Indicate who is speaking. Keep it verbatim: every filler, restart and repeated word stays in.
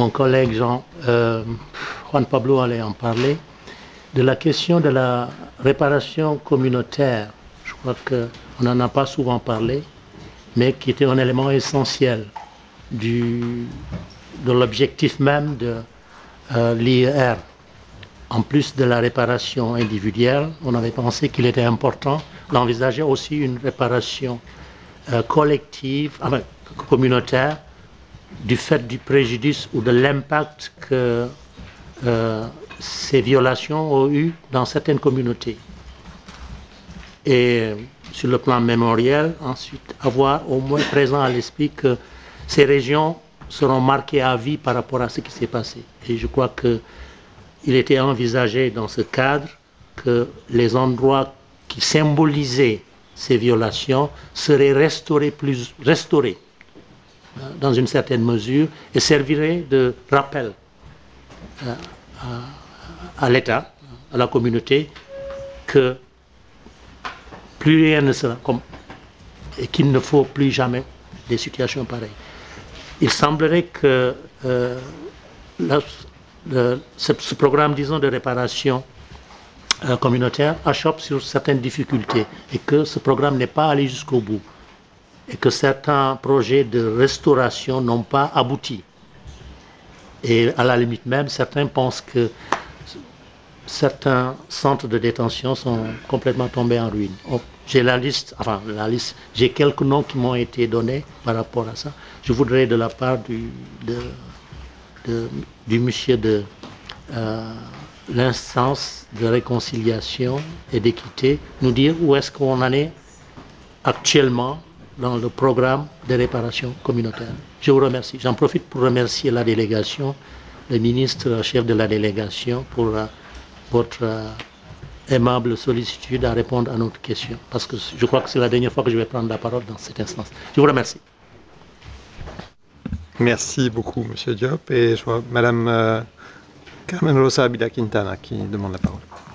Speaker 1: mon collègue Jean, euh, Juan Pablo allait en parler, de la question de la réparation communautaire. Je crois qu'on n'en a pas souvent parlé, mais qui était un élément essentiel du, de l'objectif même de euh, l'I E R. En plus de la réparation individuelle, on avait pensé qu'il était important d'envisager aussi une réparation euh, collective, enfin, communautaire, du fait du préjudice ou de l'impact que euh, ces violations ont eu dans certaines communautés. Et sur le plan mémoriel, ensuite, avoir au moins présent à l'esprit que ces régions seront marquées à vie par rapport à ce qui s'est passé. Et je crois qu'il était envisagé dans ce cadre que les endroits qui symbolisaient ces violations seraient restaurés, plus, restaurés dans une certaine mesure et servirait de rappel à, à, à l'État, à la communauté, que plus rien ne sera comme et qu'il ne faut plus jamais des situations pareilles. Il semblerait que euh, la, le, ce, ce programme, disons, de réparation euh, communautaire achoppe sur certaines difficultés et que ce programme n'est pas allé jusqu'au bout et que certains projets de restauration n'ont pas abouti. Et à la limite même, certains pensent que certains centres de détention sont complètement tombés en ruine. Oh, j'ai la liste, enfin la liste, j'ai quelques noms qui m'ont été donnés par rapport à ça. Je voudrais de la part du, de, de, du monsieur de euh, l'instance de réconciliation et d'équité nous dire où est-ce qu'on en est actuellement dans le programme de réparation communautaire. Je vous remercie. J'en profite pour remercier la délégation, le ministre chef de la délégation pour uh, votre uh, aimable sollicitude à répondre à notre question, parce que je crois que c'est la dernière fois que je vais prendre la parole dans cette instance. Je vous remercie.
Speaker 2: Merci beaucoup, Monsieur Diop. Et je vois Madame euh, Carmen Rosa Abila Quintana qui demande la parole.